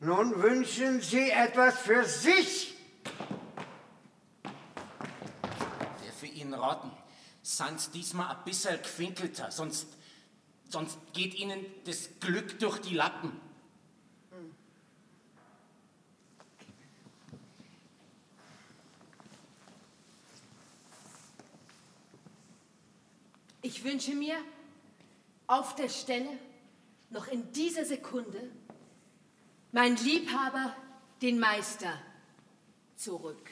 Nun wünschen Sie etwas für sich? Der für Ihnen raten. Sind's diesmal ein bisschen gefinkelter, sonst geht Ihnen das Glück durch die Lappen. Ich wünsche mir auf der Stelle, noch in dieser Sekunde, mein Liebhaber, den Meister, zurück.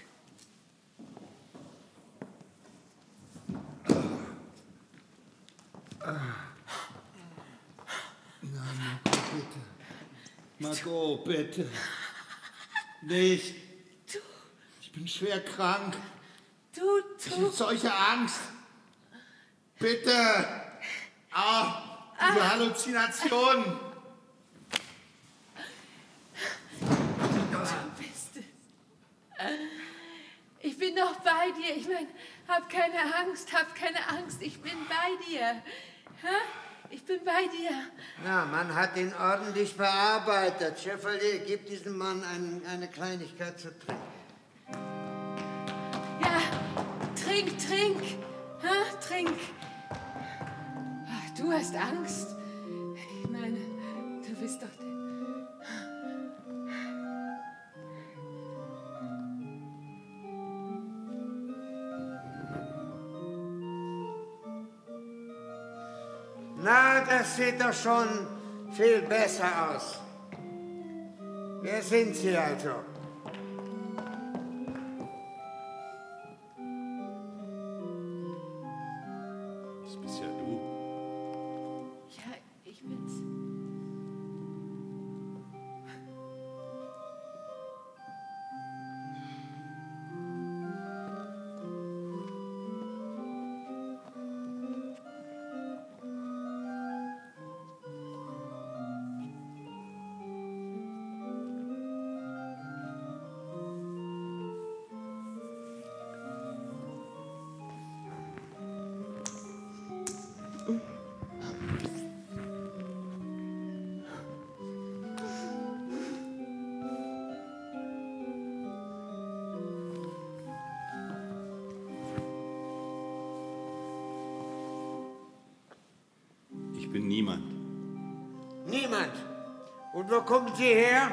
Na, Margot, bitte. Nicht. Du. Ich bin schwer krank. Du. Ich habe solche Angst. Bitte. Diese Halluzination. Du bist es. Ich bin noch bei dir. Ich meine, hab keine Angst. Ich bin bei dir. Ich bin bei dir. Na, man hat ihn ordentlich bearbeitet. Chevalier, gib diesem Mann eine Kleinigkeit zu trinken. Ja, trink. Trink. Ach, du hast Angst? Ich meine, du bist doch der... Na, das sieht doch schon viel besser aus. Wer sind Sie also? Das bist ja du. Ja, ich bin's. Ich bin niemand. Niemand. Und wo kommen Sie her?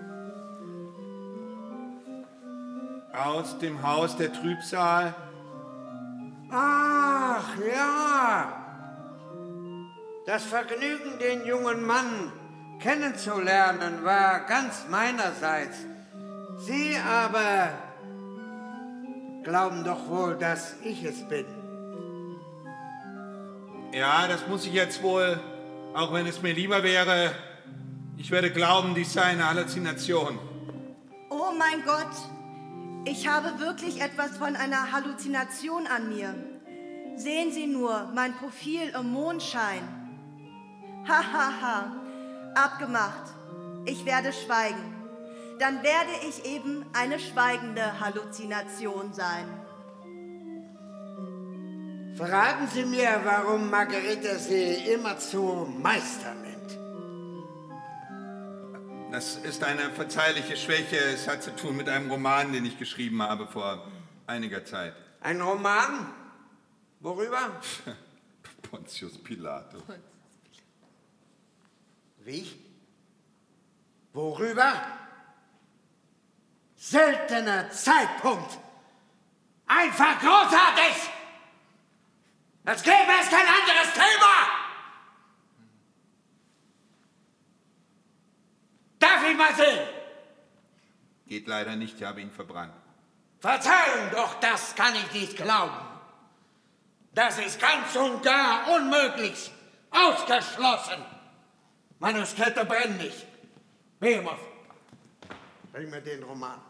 Aus dem Haus der Trübsal. Ach, ja. Das Vergnügen, den jungen Mann kennenzulernen, war ganz meinerseits. Sie aber glauben doch wohl, dass ich es bin. Ja, das muss ich jetzt wohl, auch wenn es mir lieber wäre. Ich werde glauben, dies sei eine Halluzination. Oh mein Gott, ich habe wirklich etwas von einer Halluzination an mir. Sehen Sie nur, mein Profil im Mondschein. Hahaha, abgemacht. Ich werde schweigen. Dann werde ich eben eine schweigende Halluzination sein. Verraten Sie mir, warum Margarete Sie immerzu Meister nennt. Das ist eine verzeihliche Schwäche. Es hat zu tun mit einem Roman, den ich geschrieben habe vor einiger Zeit. Ein Roman? Worüber? Pontius Pilatus. Wie? Worüber? Seltener Zeitpunkt. Einfach großartig! Als gäbe es kein anderes Thema! Darf ich mal sehen? Geht leider nicht, ich habe ihn verbrannt. Verzeihung, doch das kann ich nicht glauben. Das ist ganz und gar unmöglich. Ausgeschlossen. Manuskripte brennen nicht. Behemoth, bring mir den Roman.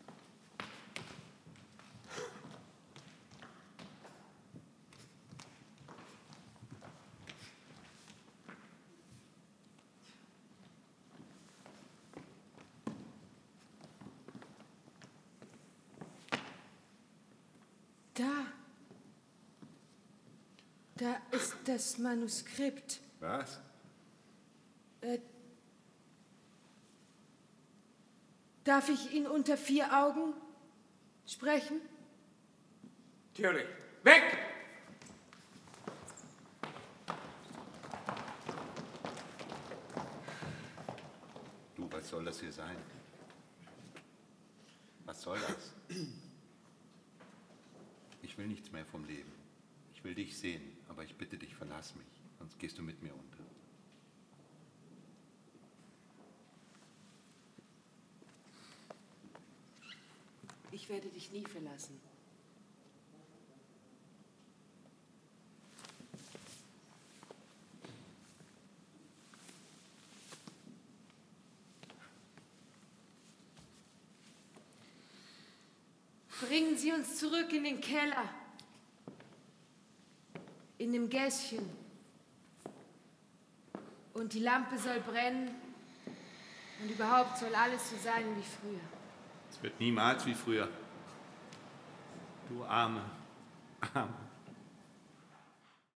Da ist das Manuskript. Was? Darf ich ihn unter 4 Augen sprechen? Natürlich. Weg! Du, was soll das hier sein? Was soll das? Ich will nichts mehr vom Leben. Ich will dich sehen, aber ich bitte dich, verlass mich, sonst gehst du mit mir unter. Ich werde dich nie verlassen. Bringen Sie uns zurück in den Keller, in dem Gässchen. Und die Lampe soll brennen und überhaupt soll alles so sein wie früher. Es wird niemals wie früher. Du arme, arme